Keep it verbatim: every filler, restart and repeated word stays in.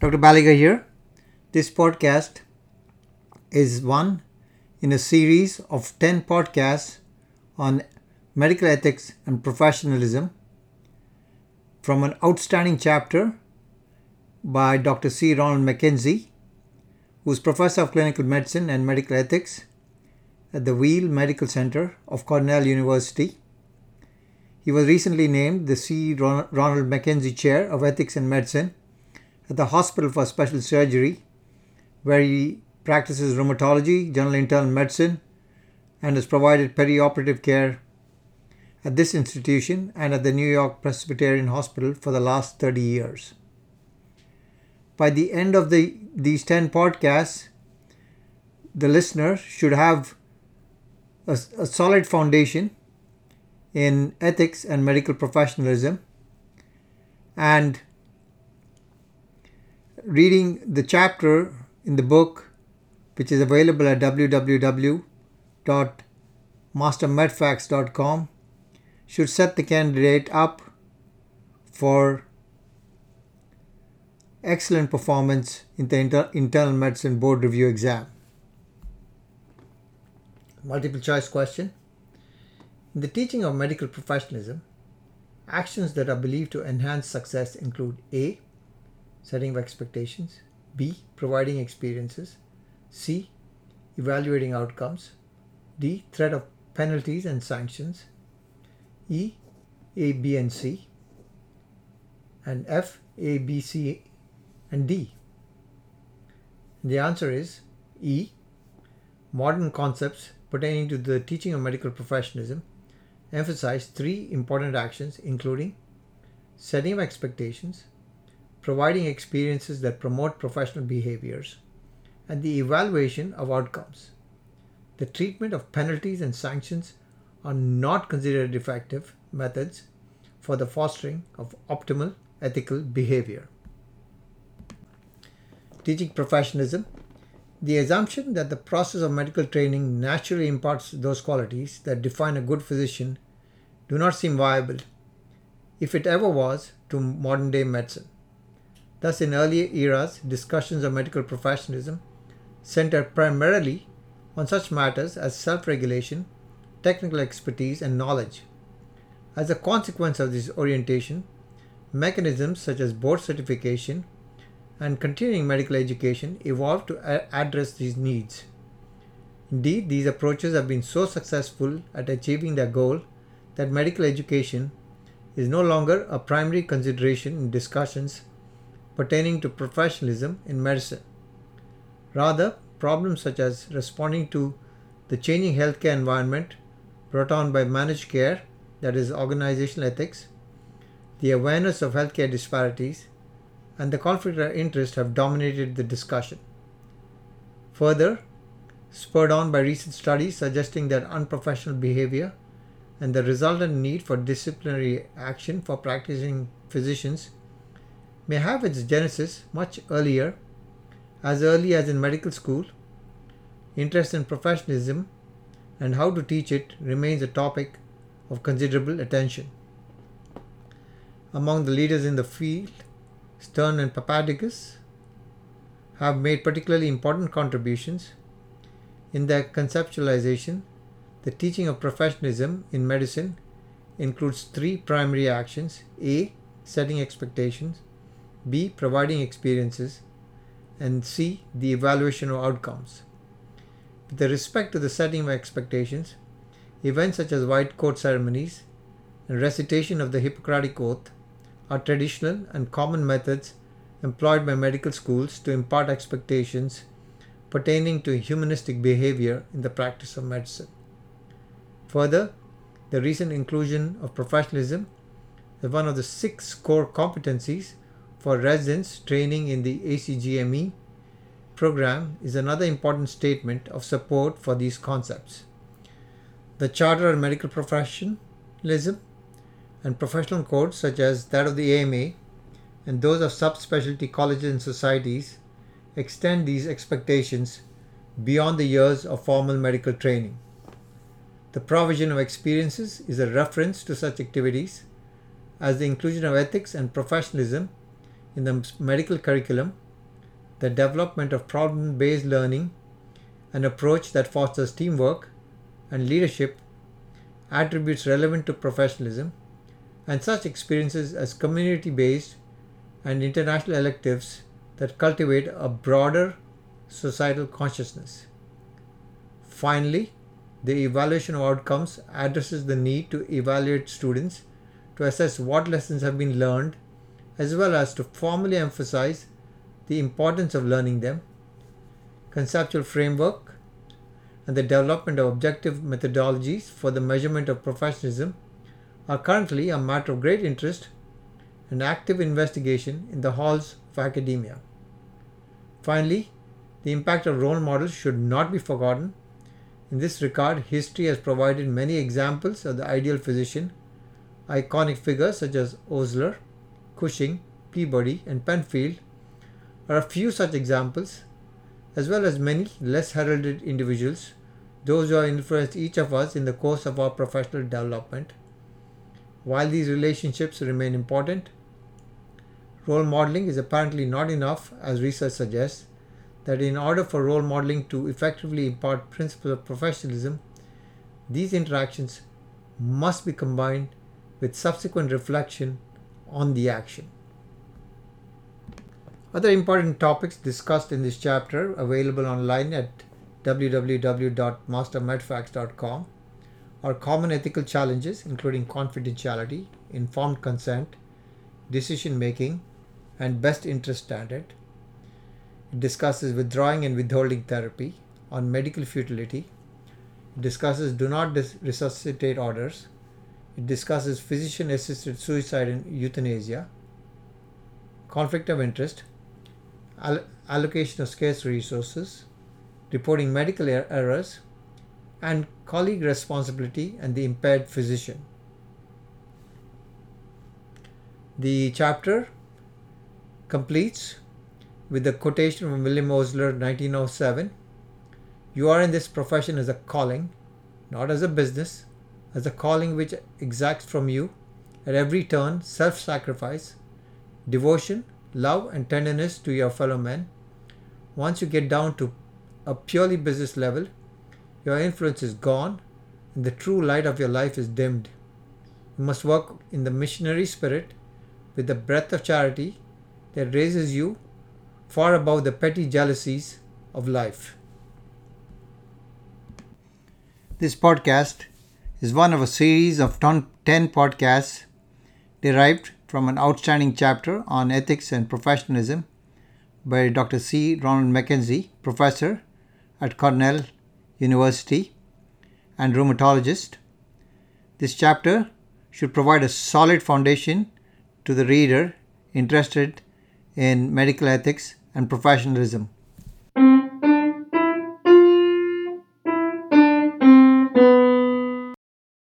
Doctor Baliga here. This podcast is one in a series of ten podcasts on medical ethics and professionalism from an outstanding chapter by Doctor C. Ronald McKenzie, who is Professor of Clinical Medicine and Medical Ethics at the Weill Medical Center of Cornell University. He was recently named the C. Ronald McKenzie Chair of Ethics and Medicine at the Hospital for Special Surgery, where he practices rheumatology, general internal medicine, and has provided perioperative care at this institution and at the New York Presbyterian Hospital for the last thirty years. By the end of the, these ten podcasts, the listener should have a, a solid foundation in ethics and medical professionalism, and reading the chapter in the book, which is available at w w w dot master medfax dot com, should set the candidate up for excellent performance in the inter- internal medicine board review exam. Multiple choice question. In the teaching of medical professionalism, actions that are believed to enhance success include A. Setting of expectations, B. Providing experiences, C. Evaluating outcomes, D. Threat of penalties and sanctions, E. A, B, and C, and F. A, B, C, and D. And the answer is E. Modern concepts pertaining to the teaching of medical professionalism emphasize three important actions, including setting of expectations, providing experiences that promote professional behaviors, and the evaluation of outcomes. The treatment of penalties and sanctions are not considered effective methods for the fostering of optimal ethical behavior. Teaching professionalism. The assumption that the process of medical training naturally imparts those qualities that define a good physician do not seem viable, if it ever was, to modern day medicine. Thus, in earlier eras, discussions of medical professionalism centered primarily on such matters as self-regulation, technical expertise, and knowledge. As a consequence of this orientation, mechanisms such as board certification and continuing medical education evolved to a- address these needs. Indeed, these approaches have been so successful at achieving their goal that medical education is no longer a primary consideration in discussions pertaining to professionalism in medicine. Rather, problems such as responding to the changing healthcare environment brought on by managed care, that is organizational ethics, the awareness of healthcare disparities, and the conflict of interest have dominated the discussion. Further, spurred on by recent studies suggesting that unprofessional behavior and the resultant need for disciplinary action for practicing physicians may have its genesis much earlier, as early as in medical school. Interest in professionalism and how to teach it remains a topic of considerable attention. Among the leaders in the field, Stern and Papadakis have made particularly important contributions. In their conceptualization, the teaching of professionalism in medicine includes three primary actions: A. Setting expectations, B. Providing experiences, and C. The evaluation of outcomes. With respect to the setting of expectations, events such as white coat ceremonies and recitation of the Hippocratic Oath are traditional and common methods employed by medical schools to impart expectations pertaining to humanistic behavior in the practice of medicine. Further, the recent inclusion of professionalism as one of the six core competencies for residents training in the A C G M E program is another important statement of support for these concepts. The Charter on Medical Professionalism and professional codes such as that of the A M A and those of subspecialty colleges and societies extend these expectations beyond the years of formal medical training. The provision of experiences is a reference to such activities as the inclusion of ethics and professionalism in the medical curriculum the development of problem-based learning, an approach that fosters teamwork and leadership, attributes relevant to professionalism, and such experiences as community-based and international electives that cultivate a broader societal consciousness. Finally, the evaluation of outcomes addresses the need to evaluate students to assess what lessons have been learned, as well as to formally emphasize the importance of learning them. Conceptual framework and the development of objective methodologies for the measurement of professionalism are currently a matter of great interest and active investigation in the halls of academia. Finally, the impact of role models should not be forgotten. In this regard, history has provided many examples of the ideal physician. Iconic figures such as Osler, Cushing, Peabody, and Penfield are a few such examples, as well as many less heralded individuals, those who have influenced each of us in the course of our professional development. While these relationships remain important, role modeling is apparently not enough, as research suggests that in order for role modeling to effectively impart principles of professionalism, these interactions must be combined with subsequent reflection on the action. Other important topics discussed in this chapter available online at w w w dot master medfax dot com are common ethical challenges including confidentiality, informed consent, decision making, and best interest standard. It discusses withdrawing and withholding therapy, on medical futility. It discusses do not dis- resuscitate orders. It discusses physician-assisted suicide and euthanasia, conflict of interest, all- allocation of scarce resources, reporting medical er- errors, and colleague responsibility and the impaired physician. The chapter completes with a quotation from William Osler, nineteen oh seven. You are in this profession as a calling, not as a business, as a calling which exacts from you at every turn self-sacrifice, devotion, love, and tenderness to your fellow men. Once you get down to a purely business level, your influence is gone and the true light of your life is dimmed. You must work in the missionary spirit with the breath of charity that raises you far above the petty jealousies of life. This podcast is one of a series of ten podcasts derived from an outstanding chapter on ethics and professionalism by Doctor C. Ronald Mackenzie, professor at Cornell University and rheumatologist. This chapter should provide a solid foundation to the reader interested in medical ethics and professionalism.